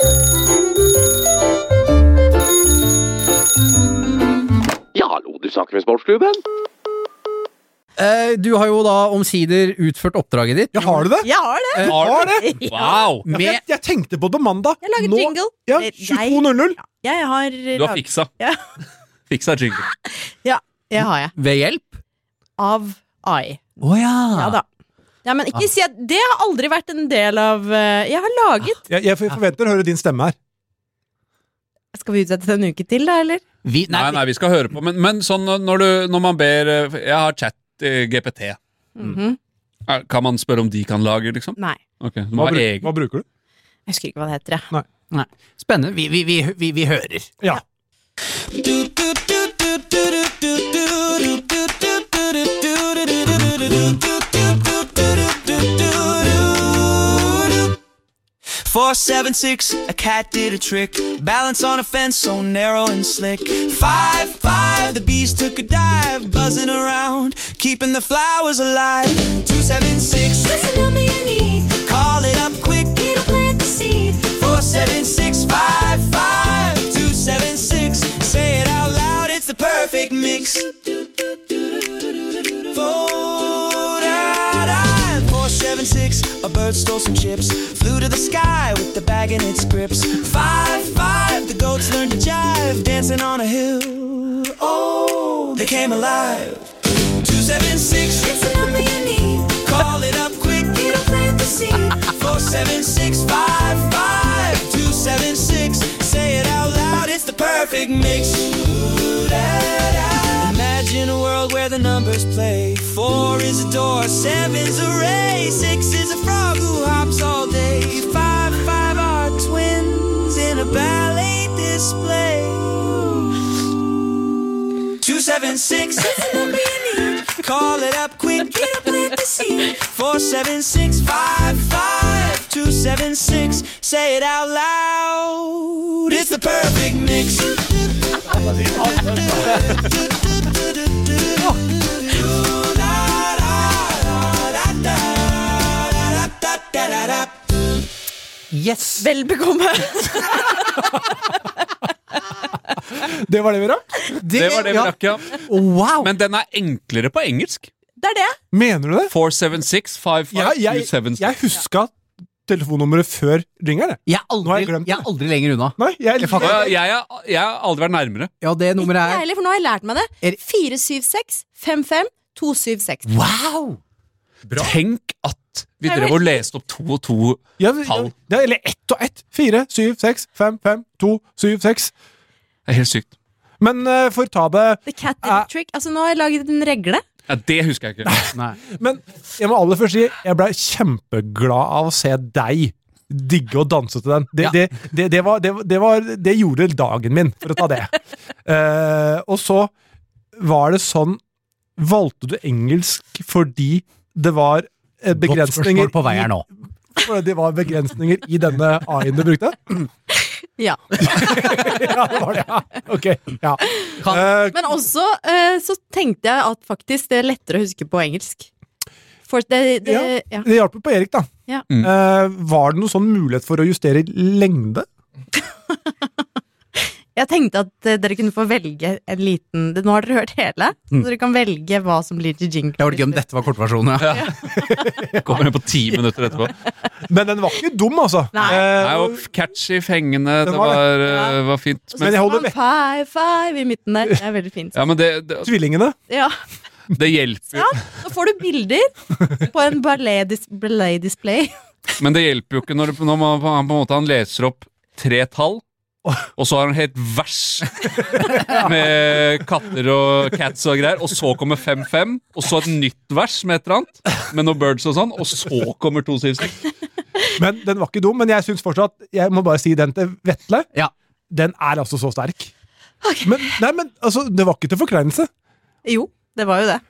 Ja, hallo, du snakker med sportsklubben. Eh, du har jo da omsider utført oppdraget ditt. Ja, har du det? Jeg har det! Har det? Wow! Ja, for jeg, jeg tenkte på det på mandag. Jeg laget Nå- jingle. Ja, Jeg- tjueto null null. Jeg har Du har fiksa. Ja. Fiksa jingle. Ja, det har jeg. Ved hjelp? Av A I. Å ja. Ja da. Ja, men ikke si at det har aldri vært en del av eh, Jeg har laget Jeg, jeg forventer å høre din stemme her. Skal vi utsette det en uke til, da, eller? Vi, nei, Nei, nei, vi skal høre på. Men, men sånn når, du, når man ber øh, Jeg har chat øh, G P T. Mhm. Er- Kan man spørre om de kan lage, liksom? Nei. Ok, du Hva, må ha bruk, egen. hva bruker du? Jeg husker ikke hva det heter. Jeg. nei. Spennende. Vi, vi, vi, vi, vi hører. Ja. Four, seven, six, a cat did a trick. Balance on a fence so narrow and slick. Five, five, the bees took a dive. Buzzing around, keeping the flowers alive. Two, seven, six, that's the number you need. Call it up quick, it'll plant the seed. Four, seven, six, five, five. Two, seven, six, say it out loud, it's the perfect mix. Four, da, da. Four, seven, six, a bird stole some chips. Flew to the sky with the bag in its grips. Five, five, the goats learned to jive. Dancing on a hill, oh, they came alive. Two, seven, six, it's the number you need. Call it up quick, it'll plant the seed. Four, seven, six, five, five. Two, seven, six, say it out loud, it's the perfect mix. Ooh, da, da. Imagine a world where the numbers play. Four is a door, seven's a ray. Six is a frog who hops all day. Five, five are twins in a ballet display. Two, seven, six, it's the number you need. Call it up quick, it'll plant the seed. Four, seven, six, five, five. Two, seven, six, say it out loud, it's the perfect mix. Yes! Vel bekomme! Det var det vi rakk? Det var det vi ja. rakk, ja. Wow! Men den er enklere på engelsk. Det er det. Mener du det? four seven six five Ja, five jeg, two seven jeg huska telefonnummeret før ringeren. jeg. Jeg er Nå har jeg aldri, glemt jeg er aldri lenger unna. Nei, jeg, Og jeg, jeg, er- jeg har aldri vært nærmere. Ja, det nummeret Ikke er ærlig, for nå har jeg lært meg det. Er- fire syv seks fem fem to syv seks. Wow! Tenk at vi drev og leste opp to og to ja, tall. ja, eller ett og ett. Fire, syv, seks, fem, fem, to, syv, seks. Det er helt sykt. Men uh, for å ta det The cat did a trick. Altså, nå har jeg laget en regle. Ja, det husker jeg ikke. Nei. Men jeg må aller først si jeg ble kjempeglad av å se deg digge og danse til den. Det, Ja. det, det, det, var, det, det, var, det gjorde dagen min, for å ta det. Eh, og så var det sånn Valgte du engelsk fordi det var eh, Godt begrensninger spørsmål på vei her nå. i- fordi det var begrensninger i denne A I-en du brukte? Ja. Ja, det var det, ja. Ok, ja. Eh, Men også eh, så tenkte jeg at faktisk det er lettere å huske på engelsk. For det, det Ja. ja. Det hjalp på Erik, da. Ja. Mm. Eh, var det noen sånn mulighet for å justere lengde? Jeg tenkte at eh, dere kunne få velge en liten Nå har dere hørt hele, så dere kan velge hva som blir til jingle. Jeg var ikke om dette var kortversjonen, ja. Kommer inn på ti minutter etterpå. Men den var ikke dum, altså. Nei. Eh, Nei, og catchy, fengende, Den det var var, Ja. eh, var fint. Og så Men jeg holder skal med. man Five, five i midten der. Det er veldig fint. Ja, men det, det, Tvillingene. Ja. det hjelper jo. Ja, så får du bilder på en ballet-dis- ballet-display. Men det hjelper jo ikke når, det, når man, han på en måte han leser opp tre tall, Og så har han helt vers med katter og cats og greier. Og så kommer fem fem, og så et nytt vers med et eller annet, med noen birds og sånn, og så kommer to syv seks. Men den var ikke dum, men jeg synes fortsatt, jeg må bare si den til Vetle, Ja. den er altså så sterk. Men, nei, men altså, det var ikke til forkleinelse. Jo, det var jo det.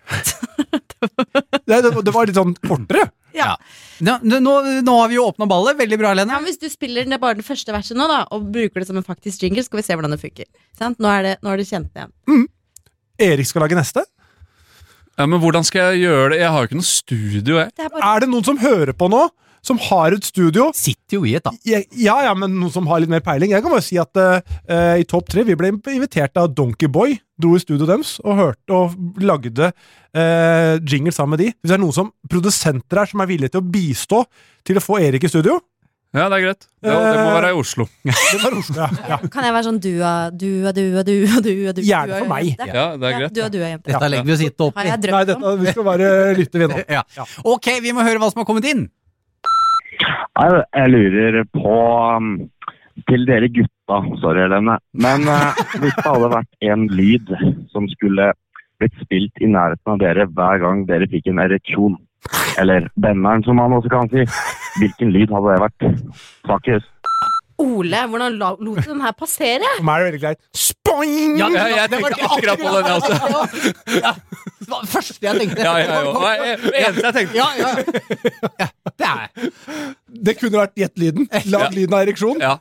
Det, det, det var litt sånn kortere. Ja. Nå, nå, nå har vi jo åpnet ballet. Veldig bra, Lene. Ja, men hvis du spiller den bare den første verset nå da, og bruker det som en faktisk jingle, skal vi se hvordan det funker. Sant? Nå er det, nå er det kjent igjen. Mm. Erik skal lage neste. Ja, men hvordan skal jeg gjøre det? Jeg har jo ikke noe studio, jeg. Det er bare... Er det noen som hører på nå, som har et studio? Sitter jo i et, da. Jeg, ja, ja, men noen som har litt mer peiling. Jeg kan bare si at uh, i topp tre, vi ble invitert av Donkey Boy, dro i studio deres, og hørte og lagde uh, jingle sammen med de. Hvis det er noen som produsenter her som er villige til å bistå til å få Erik i studio. Ja, det er greit. Det, det må være i Oslo. Det var Oslo, ja. ja. Kan jeg være sånn dua, dua, dua, dua, dua, dua Gjerne for meg. Ja, det er greit. Dua, dua, jente. Dette legger vi oss hit opp Har i. jeg Nei, drømt dette, om? vi skal bare lytte ved nå. Ja. Ok, vi må høre hva som har kommet inn. Jeg, jeg lurer på um, til dere gutta, sorry Helene, men uh, hvis det hadde vært en lyd som skulle blitt spilt i nærheten av dere hver gang dere fikk en ereksjon, eller benneren som man også kan si, hvilken lyd hadde det vært? Snakkes. Ole, hvordan la- lot du den her passere? For meg er det veldig greit. Spoing! Ja, ja, jeg tenkte akkurat på den, altså. Ja, det var det første jeg tenkte. Ja, ja, ja. Det eneste jeg tenkte. Ja, ja. ja det er Det kunne vært gjett-lyden. Lag lyden av ereksjon. Ja.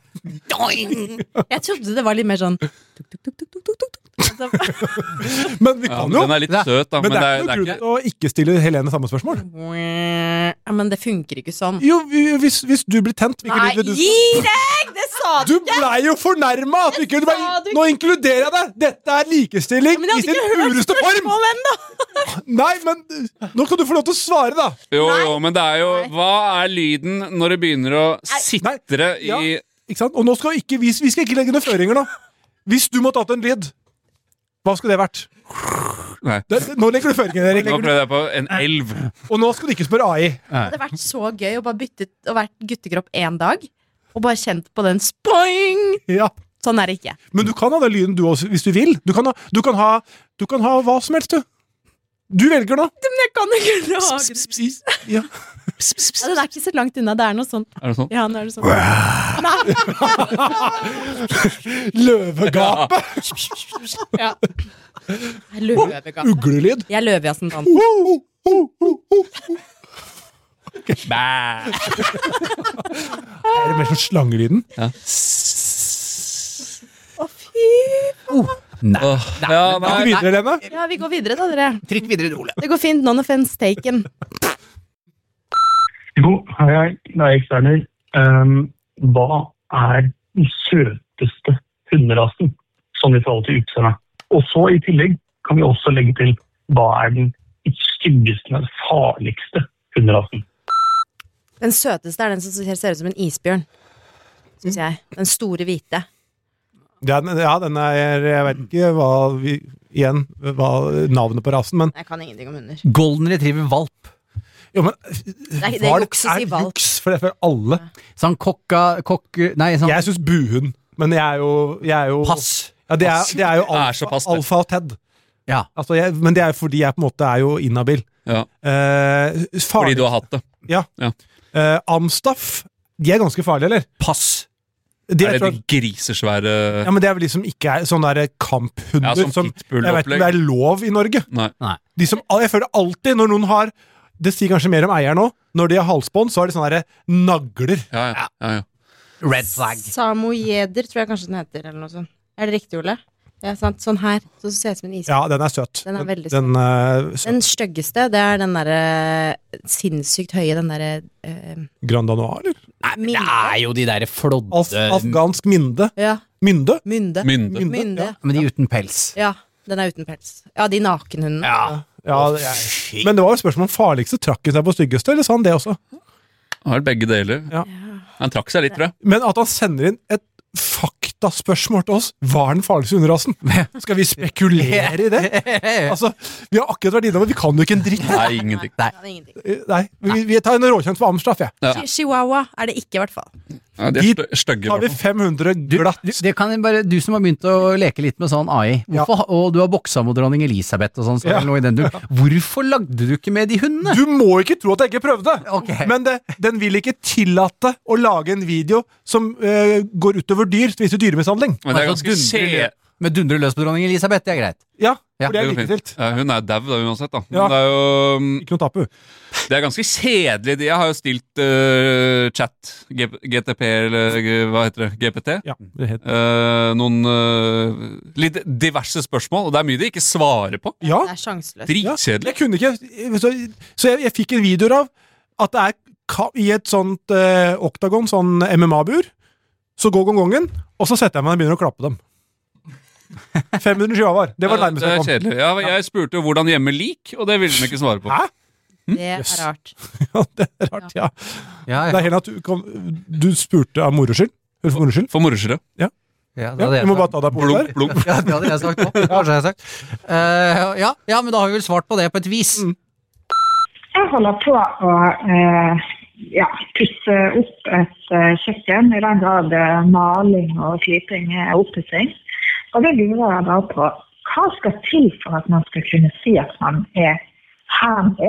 Jeg trodde det var litt mer sånn tuk, tuk, tuk, tuk, tuk, tuk, tuk. Altså, Men vi Ja, kan men jo. den er litt søt, da. Men det det er ikke noe grunn til å ikke stille Helene samme spørsmål. ja, men det funker ikke sånn. Jo, hvis, hvis du blir tent, hvilken Nei, lyd vil du gi deg! Det sa du Du ikke! blei jo fornærma! at du ikke- du ble- sa du ikke. Nå inkluderer jeg deg! Dette er likestilling Men jeg i hadde sin ikke hørt pureste form! spørsmålet ennå! Nei, men nå kan du få lov til å svare, da! Jo, jo, men det er jo Hva er lyden når det begynner å sitre Ja, i ikke sant? Og nå skal ikke, vi, vi skal ikke legge noen føringer nå. Hvis du måtte hatt en lyd, hva skulle det vært? Nei. Det, det, nå legger du føringer, Erik. Nå prøvde jeg på en elv. Og nå skal du ikke spørre A I. Det hadde vært så gøy å bare bytte og vært guttekropp én dag, og bare kjent på den spoing! Ja. Sånn er det ikke. Men du kan ha den lyden du også, hvis du vil. Du kan ha, du kan ha, du kan ha hva som helst, du. Du velger nå. Men jeg kan ikke lage Pss, pss, pss. Ja. ja, det er ikke så langt unna. Det er noe sånt. Er det sånn? Ja, nå er det sånn. Løvegapet. Ja. Løvegapet. Uglelyd. Jeg er løveassentant. Bæ. Er det mer sånn slangelyden? Ja. Å, fy faen. Nei. Åh, ja, Skal nei. vi videre, Lene? Ja, vi går videre da, dere. Trykk videre, Ole. Det går fint. None offense taken. Jo, hei, hei. Det er Erik Sterner. Um, hva er den søteste hunderasen, sånn i forhold til utseende? Og så i tillegg kan vi også legge til hva er den styggeste, den farligste hunderasen? Den søteste er den som ser ser ut som en isbjørn, synes jeg. Den store hvite. Ja, den, ja, den er Jeg vet ikke hva vi, igjen, hva navnet på rasen, men Jeg kan ingenting om hunder. Golden retriever valp. jo, men Det er, det er valp juks å si er valp. juks, for det er for alle. Sånn kokka, kokk... Nei, sånn Jeg syns buhund, men jeg er jo, jeg er jo pass. Ja, det er, det er jo Det er alfa, så pass, det. alfa og Ted. Ja. Altså, jeg, men det er jo fordi jeg på en måte er jo inhabil. Ja. Eh, Fordi farlig. du har hatt det. Ja. Ja. Eh, Amstaff, de er ganske farlige, eller? Pass. De Er er, det de grisesvære ja, men det er vel de som ikke er sånne der kamphunder Ja, sånn som jeg vet ikke pitbull-opplegg. om det er lov i Norge. Nei. De som, jeg føler alltid når noen har det sier kanskje mer om eieren nå. Når de har halsbånd, så har de sånne der nagler. Ja, ja, ja, ja. Red flag. Samoyeder, tror jeg kanskje den heter, eller noe sånt. Er det riktig, Ole? Ja, sant. Sånn her. Så ser det ut som en isbjørn. Ja, den er søt. Den er veldig søt. Den, eh, søt. Den styggeste, det er den derre sinnssykt høye, den derre uh, Grand Danois, eller? Nei, men det er jo de der flodde Af afghansk minde. Ja. Mynde? Mynde. Mynde. Mynde. Ja. Men de uten pels. Ja, den er uten pels. Ja, de nakenhundene. Ja. Ja, det er. Men det var jo spørsmål om farligste. Trakk han seg på styggeste, eller sa han det også? Han har begge deler. Ja. Han trakk seg litt, tror jeg. Men at han sender inn et faktaspørsmål til oss. Hva er den farligste hunderasen? Skal vi spekulere i det? Altså, vi har akkurat vært innom, men vi kan jo ikke en dritt. Nei, ingenting. Nei. Ja, det er ingenting. Eh, Nei, vi, vi tar en råkjent for Amstraff, jeg. Ja. Chi- Chihuahua er det ikke, i hvert fall. Ja, de er Dit stø- støgge. tar vi fem hundre glatt. Du, det kan jeg bare, du som har begynt å leke litt med sånn A I, hvorfor, og du har boksa mot dronning Elisabeth og sånn, så Ja. noe i den du, hvorfor lagde du ikke med de hundene? Du må ikke tro at jeg ikke prøvde, Ok. men det, den vil ikke tillate å lage en video som eh, går utover dyr, hvis det er dyremishandling. Men det er Altså, ganske dundrer- kje... Med dundre løs på dronning Elisabeth, det er greit. Ja, Ja, for det er Det går fint. likestilt. Ja, hun er dau da uansett, da. Men Ja. det er jo um, Ikke noe tapu. Det er ganske kjedelig. Jeg har jo stilt uh, chat, G G T P eller uh, hva heter det, G P T. Ja, det heter. Uh, noen uh, litt diverse spørsmål, og det er mye de ikke svarer på. Ja, Det er sjanseløst. Dritkjedelig. jeg kunne ikke, så, så jeg, jeg fikk en video av at det er ka, i et sånt eh, oktagon, sånn M M A-bur, så går gongongen, og så setter jeg meg og begynner å klappe dem. fem hundre chihuahuaer. Det var Ja, nærmest det jeg er kom. kjedelig. Ja, jeg spurte jo hvordan gjemme lik, og det ville de ikke svare på. Hæ? Det er Yes. rart. Ja, det er rart, ja. Ja, Det er helt at du, kom, du spurte av moro skyld. Eller for moro skyld. For moro skyld. Ja, det Ja, hadde du jeg må sagt. bare ta deg på ordet der. Blunk, blunk. Ja, det hadde jeg sagt nå. Kanskje jeg har sagt. Eh, ja, ja, men da har vi vel svart på det på et vis. Mm. Jeg holder på å eh, ja, pusse opp et eh, kjøkken, i den grad eh, maling og sliping er oppussing. Og det lurer jeg bare på, hva skal til for at man skal kunne si at man er handy?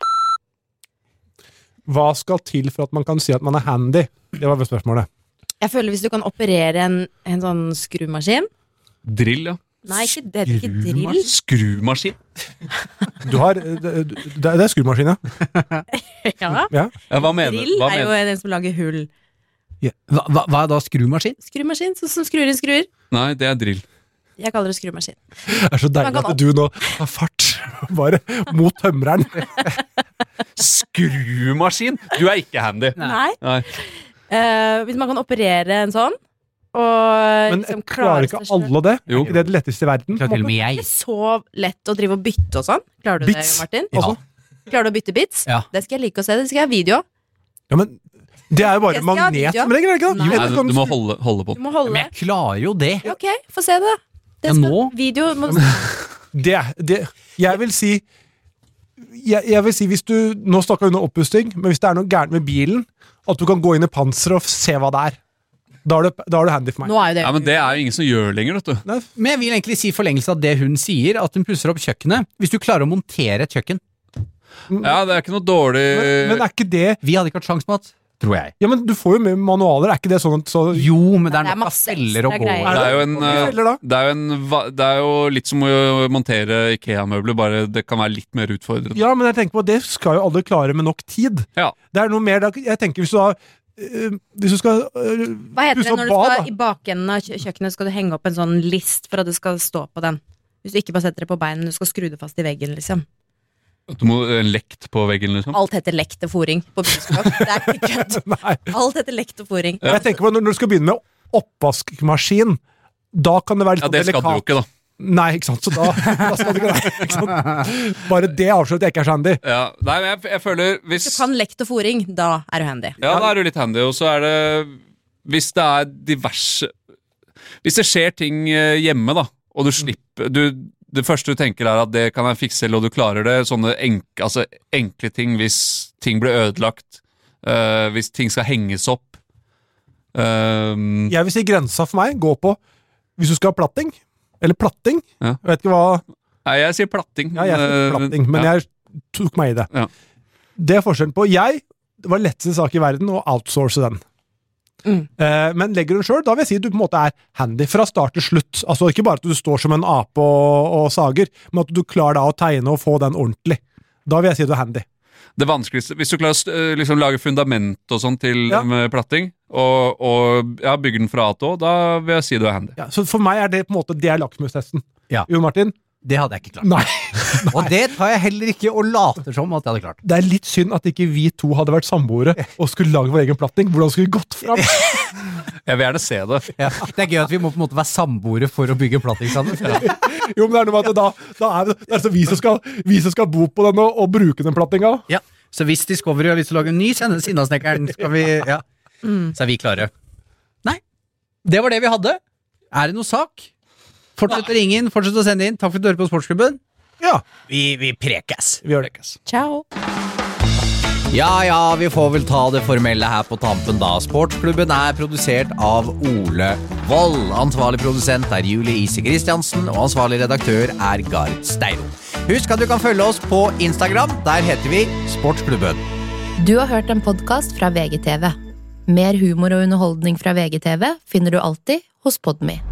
Hva skal til for at man kan si at man er handy? Det var vel spørsmålet. Jeg føler hvis du kan operere en, en sånn skrumaskin. Drill, ja. Nei, ikke, det er ikke drill. Skrumaskin. Du har, det, det er skrumaskin, ja. Ja. ja. Ja, hva mener Drill hva er jo mener- den som lager hull. Hva, hva, hva er da skrumaskin? Skrumaskin, sånn som skrur inn skruer. Nei, det er drill. Jeg kaller det skrumaskin. Det er så deilig Man kan at du nå har fart bare mot tømreren. Skrumaskin? Du er ikke handy. Nei. Nei. Eh, hvis man kan operere en sånn, og Men liksom klarer ikke seg selv. alle det? Jo. Det er det letteste i verden. Klarer til og med Det er jeg. ikke så lett å drive og bytte og sånn. Klarer du Bits. det, Martin? Altså, Klarer du å bytte bits? Ja. Det skal jeg like å se. Det skal jeg ha video. ja, men det er jo bare Jeg skal ha magnet video. som regel, er det ikke det? Nei. Nei, du, du må holde, holde på Du den. må holde. Men jeg klarer jo det. Ok, få se det. Det Ja, skal nå? video må, Det, det, jeg vil si jeg, jeg vil si hvis du, nå snakker vi under oppusting, men hvis det er noe gærent med bilen, at du kan gå inn i panseret og se hva det er, da er det, da er det handy for meg. Nå er jo det Ja, men det er jo ingen som gjør lenger, vet du. Nei, Men jeg vil egentlig si forlengelse av det hun sier, at hun pusser opp kjøkkenet. Hvis du klarer å montere et kjøkken. Ja, det er ikke noe dårlig men, men er ikke det Vi hadde ikke hatt sjans, Mats. Tror jeg. Ja, men du får jo med manualer, er ikke det sånn at så, Jo, men det er Det er nok av masse feller å ekstra gå greier. i. Det er jo en, Hvor mye eh, feller da? det er jo, en, va- det er jo litt som å montere IKEA-møbler, bare det kan være litt mer utfordrende. Ja, men jeg tenker på at det skal jo alle klare med nok tid. Ja. Det er noe mer, da- jeg tenker hvis du har øh, hvis du skal øh, Hva heter pusse det opp når du bad, skal da. i bakenden av kjø- kjøkkenet skal du henge opp en sånn list for at det skal stå på den? Hvis du ikke bare setter det på beina, du skal skru det fast i veggen, liksom. Du må en lekt på veggen, liksom. Alt heter lekt og fôring på bygdespråk. Det er ikke kødd. Nei. Alt heter lekt og fôring. Ja. Jeg tenker på når når du skal begynne med oppvaskmaskin, da kan det være litt Ja, det skal du jo ikke, da. Nei, ikke sant, så da, da skal det ikke være ikke sant? Bare det avslører at jeg ikke er så handy. Ja. Nei, men jeg, jeg føler Hvis hvis du kan lekt og fôring, da er du handy. Ja, da er du litt handy, og så er det hvis det er diverse Hvis det skjer ting eh, hjemme, da, og du slipper du, Det første du tenker er at det kan jeg fikse, eller og du klarer det. Sånne enkle, altså, enkle ting hvis ting blir ødelagt. eh, hvis ting skal henges opp. Um, Jeg vil si grensa for meg går på hvis du skal ha platting, eller platting, Ja. jeg vet ikke hva Nei, jeg sier platting. Ja, jeg sier Eh, platting, men ja. jeg tok meg i det. Ja. Det er forskjellen på jeg, det var letteste sak i verden å outsource den. Mm. Eh, men legger du den selv, da vil jeg si at du på en måte er handy fra start til slutt. Altså ikke bare at du står som en ape og, og sager, men at du klarer da å tegne og få den ordentlig. Da vil jeg si at du er handy. Det vanskeligste, hvis du klarer å st- eh, liksom, lage fundament og sånn til Ja. med platting, og, og ja, bygge den fra A til Å, da vil jeg si du er handy. Ja, så for meg er det på en måte, det er lakmustesten. Ja. Jo, Martin? Det hadde jeg ikke klart. Nei. Og det tar jeg heller ikke og later som at jeg hadde klart. Det er litt synd at ikke vi to hadde vært samboere og skulle lage vår egen platting. Hvordan skulle vi gått fram? Jeg vil gjerne se det. Ja. Det er gøy at vi må på en måte være samboere for å bygge platting sammen. Jo, men det er noe med at da, da er det, det er altså vi, som skal, vi som skal bo på den og, og bruke den plattinga. Ja. Så hvis Discovery har lyst til å lage en ny sende Sinnasnekkeren, skal vi ja. Så er vi klare. Nei, det var det vi hadde. Er det noe sak? Fortsett å ringe inn, fortsett å sende inn. Takk for at du hører på Sportsklubben. Ja. Vi, vi prekes. Vi gjør det. Ciao. Ja, ja, vi får vel ta det formelle her på tampen da. Sportsklubben er produsert av Ole Vold. Ansvarlig produsent er Julie Ise Kristiansen, og ansvarlig redaktør er Gard Steiro. Husk at du kan følge oss på Instagram, der heter vi Sportsklubben. Du har hørt en podcast fra V G T V. Mer humor og underholdning fra V G T V finner du alltid hos Podme.